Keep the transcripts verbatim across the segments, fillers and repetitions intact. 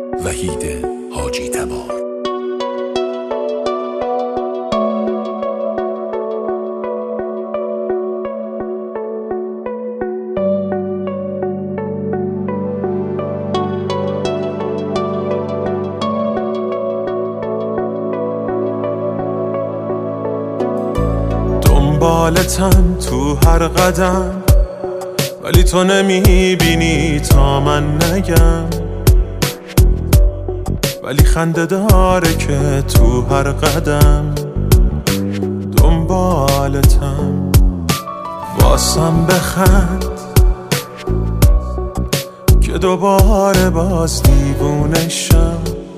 وحید حاجی تبار. دنبالتم تو هر قدم، ولی تو نمیبینی تا من نگم. ولی خنده داره که تو هر قدم دنبالتم. واسم بخند که دوباره باز دیوونه شم،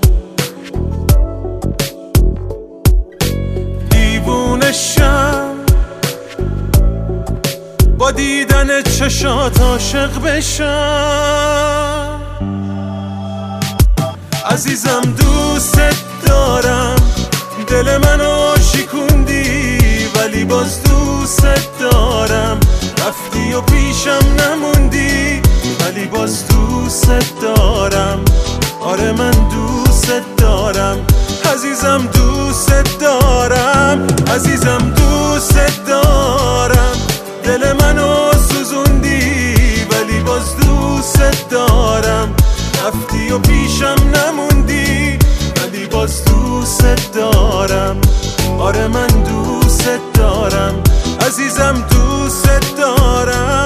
دیوونه شم با دیدن چشات عاشق بشم. عزیزم دوست دارم، دل منو شکوندی ولی باز دوست دارم. رفتی و پیشم نموندی ولی باز دوست دارم. آره من دوست دارم، عزیزم دوست دارم، عزیزم دوست دارم. دل منو سوزوندی ولی باز دوست دارم. رفتی و پیشم نموندی ولی باز دوست دارم. آره من دوست دارم، عزیزم دوست دارم.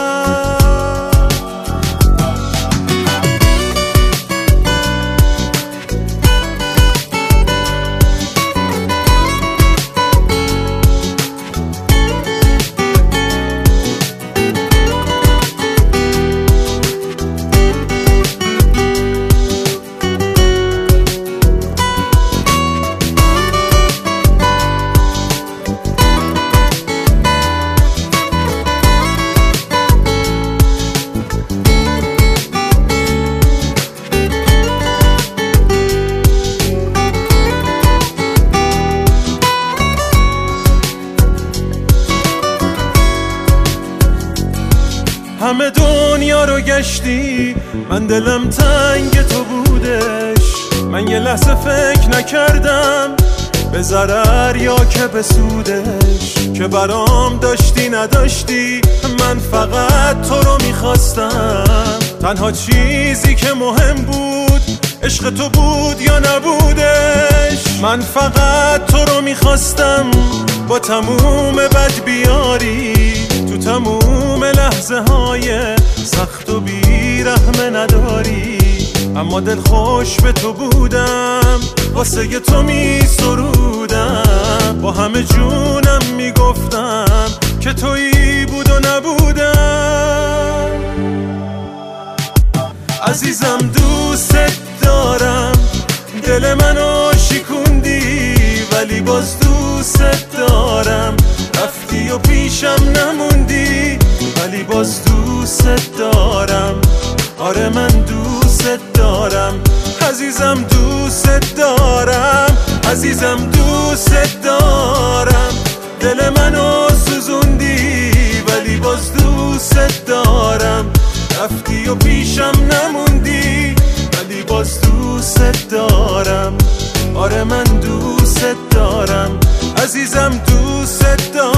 همه دنیا رو گشتی، من دلم تنگ تو بودش. من یه لحظه فکر نکردم به ضرر یا که به سودش. که برام داشتی نداشتی، من فقط تو رو میخواستم. تنها چیزی که مهم بود عشق تو بود یا نبودش. من فقط تو رو میخواستم با تموم بدبیاری، تو تموم لحظه های سخت و بیرحمه نداری. اما دل خوش به تو بودم، واسه تو می سرودم. با همه جونم می گفتم که تویی بود و نبودم. عزیزم دوست دارم، دل منو شکوندی ولی باز دوست دارم. رفتی و پیشم نموندی ولی باز دوست دارم. آره من دوست دارم، عزیزم دوست دارم، عزیزم دوست دارم. دل منو سوزوندی ولی باز دوست دارم. رفتی و پیشم نموندی ولی باز دوست دارم. آره من دوست دارم، عزیزم دوست دارم.